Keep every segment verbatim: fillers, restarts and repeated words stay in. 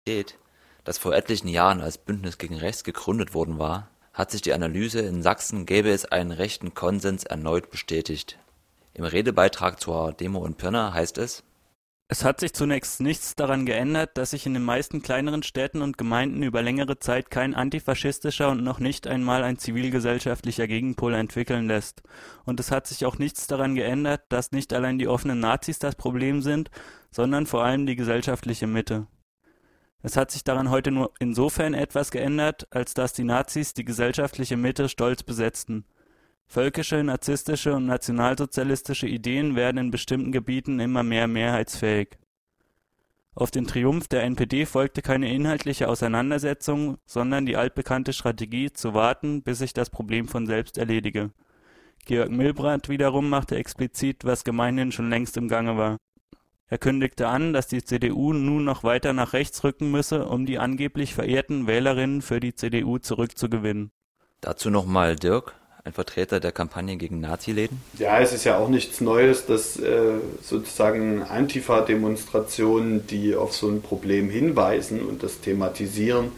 das vor etlichen Jahren als Bündnis gegen Rechts gegründet worden war, hat sich die Analyse, in Sachsen gäbe es einen rechten Konsens, erneut bestätigt. Im Redebeitrag zur Demo in Pirna heißt es: Es hat sich zunächst nichts daran geändert, dass sich in den meisten kleineren Städten und Gemeinden über längere Zeit kein antifaschistischer und noch nicht einmal ein zivilgesellschaftlicher Gegenpol entwickeln lässt. Und es hat sich auch nichts daran geändert, dass nicht allein die offenen Nazis das Problem sind, sondern vor allem die gesellschaftliche Mitte. Es hat sich daran heute nur insofern etwas geändert, als dass die Nazis die gesellschaftliche Mitte stolz besetzten. Völkische, narzisstische und nationalsozialistische Ideen werden in bestimmten Gebieten immer mehr mehrheitsfähig. Auf den Triumph der N P D folgte keine inhaltliche Auseinandersetzung, sondern die altbekannte Strategie, zu warten, bis sich das Problem von selbst erledige. Georg Milbrandt wiederum machte explizit, was gemeinhin schon längst im Gange war. Er kündigte an, dass die C D U nun noch weiter nach rechts rücken müsse, um die angeblich verehrten Wählerinnen für die C D U zurückzugewinnen. Dazu nochmal Dirk, ein Vertreter der Kampagne gegen Naziläden. Ja, es ist ja auch nichts Neues, dass äh, sozusagen Antifa-Demonstrationen, die auf so ein Problem hinweisen und das thematisieren,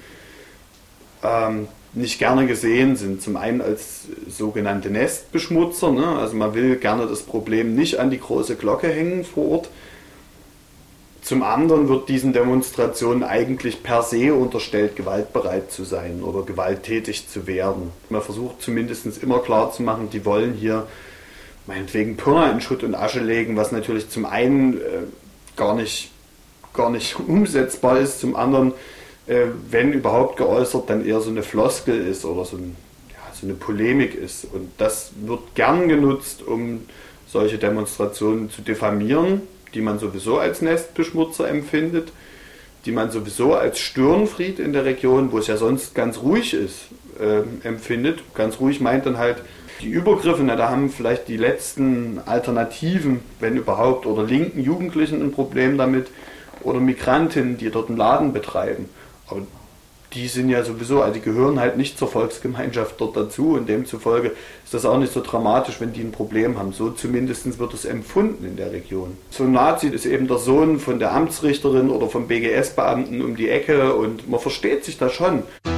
ähm, nicht gerne gesehen sind. Zum einen als sogenannte Nestbeschmutzer, ne? Also man will gerne das Problem nicht an die große Glocke hängen vor Ort. Zum anderen wird diesen Demonstrationen eigentlich per se unterstellt, gewaltbereit zu sein oder gewalttätig zu werden. Man versucht zumindest immer klarzumachen, die wollen hier meinetwegen Pirna in Schutt und Asche legen, was natürlich zum einen äh, gar nicht, gar nicht umsetzbar ist, zum anderen, äh, wenn überhaupt geäußert, dann eher so eine Floskel ist oder so, ein, ja, so eine Polemik ist. Und das wird gern genutzt, um solche Demonstrationen zu diffamieren, die man sowieso als Nestbeschmutzer empfindet, die man sowieso als Störenfried in der Region, wo es ja sonst ganz ruhig ist, äh, empfindet. Ganz ruhig meint dann halt die Übergriffe, na, da haben vielleicht die letzten Alternativen, wenn überhaupt, oder linken Jugendlichen ein Problem damit, oder Migrantinnen, die dort einen Laden betreiben. Aber die sind ja sowieso, also die gehören halt nicht zur Volksgemeinschaft dort dazu und demzufolge ist das auch nicht so dramatisch, wenn die ein Problem haben. So zumindest wird es empfunden in der Region. So ein Nazi ist eben der Sohn von der Amtsrichterin oder vom B G S-Beamten um die Ecke und man versteht sich da schon.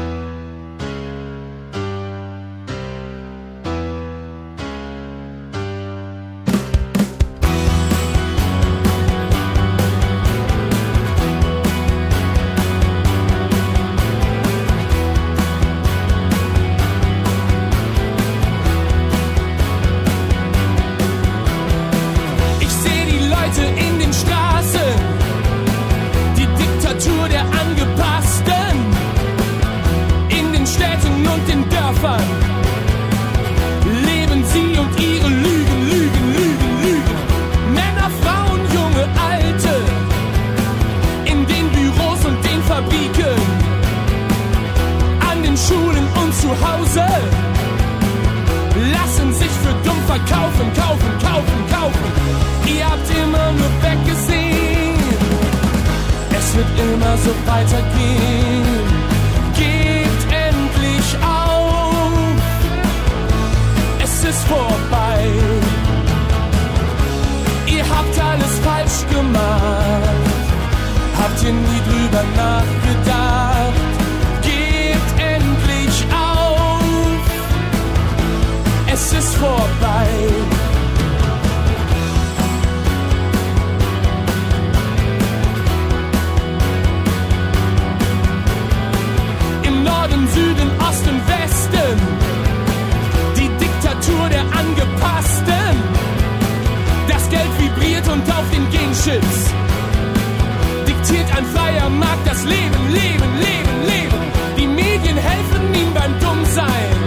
Diktiert ein freier Markt das Leben, Leben, Leben, Leben. Die Medien helfen ihm beim Dummsein.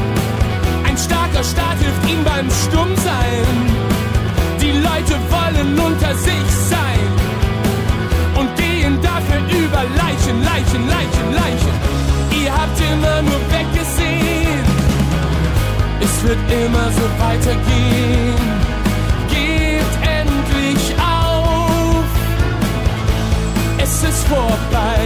Ein starker Staat hilft ihm beim Stummsein. Die Leute wollen unter sich sein und gehen dafür über Leichen, Leichen, Leichen, Leichen. Ihr habt immer nur weggesehen. Es wird immer so weitergehen. Gebt endlich auf. Es ist vorbei.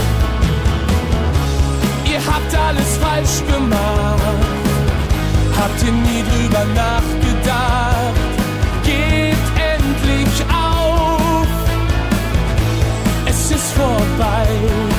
Ihr habt alles falsch gemacht. Habt ihr nie drüber nachgedacht? Gebt endlich auf. Es ist vorbei.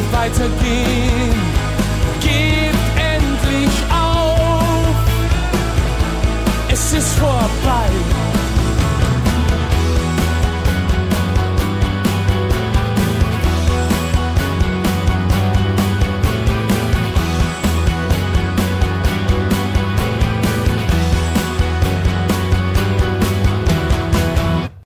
weitergehen.